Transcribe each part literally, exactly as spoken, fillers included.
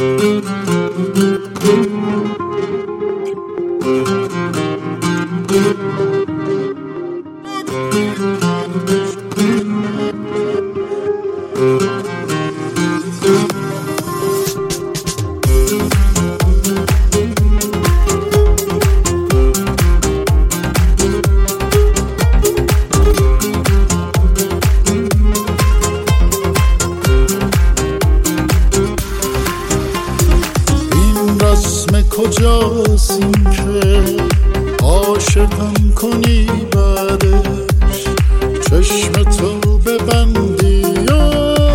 کجاست این که عاشقم کنی بعدش چشم تو ببندی و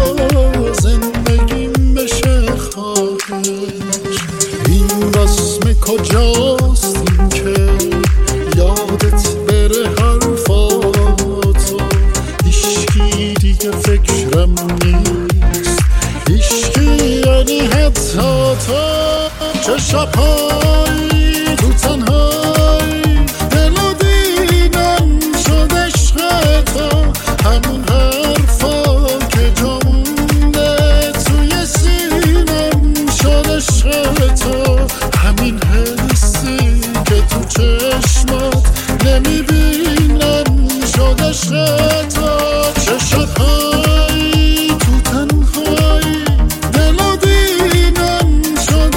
زندگیم بشه خواهش. این رسم کجاست این که یادت بره حرفاتو هیچکی دیگه فکرم نیست، هیچکی یعنی حتی تو. چه شب‌هایی تو تنهایی دلو دیدم شد عشق تو، همون حرفا که جا مونده توی سینم شد عشق تو، همین حسی که تو چشمات نمیبینم شد عشق تو. چه شب‌هایی تو تنهایی دلو دیدم شد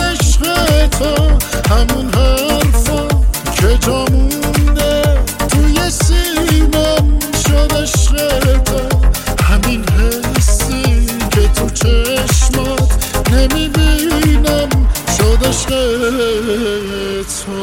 همون حرفا که جا مونده توی سینم شد عشق تو، همین حسی که تو چشمات نمیبینم شد عشق تو.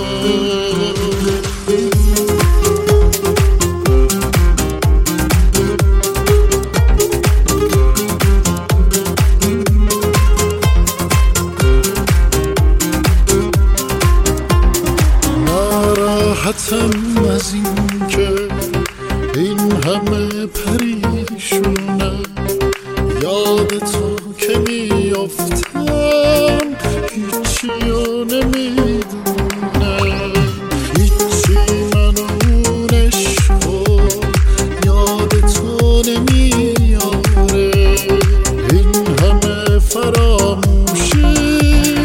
ناراحتم از این که این همه پریشونم، یاد تو که میافتم هیچیو نمیدونم، هیچی منو اون عشقو یاد تو نمیاره. این همه فراموشی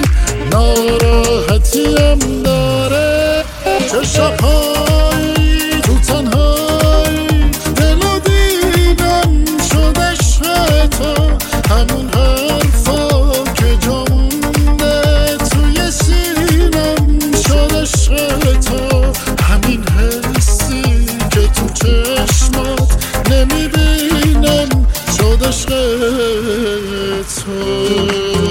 ناراحتیم داره. چه شب‌هایی تو تنهایی دلو دیدم شد عشق تو، همون حرفا که جا مونده توی سینم شد عشق تو، همین حسی که تو چشمات نمیبینم شد عشق تو.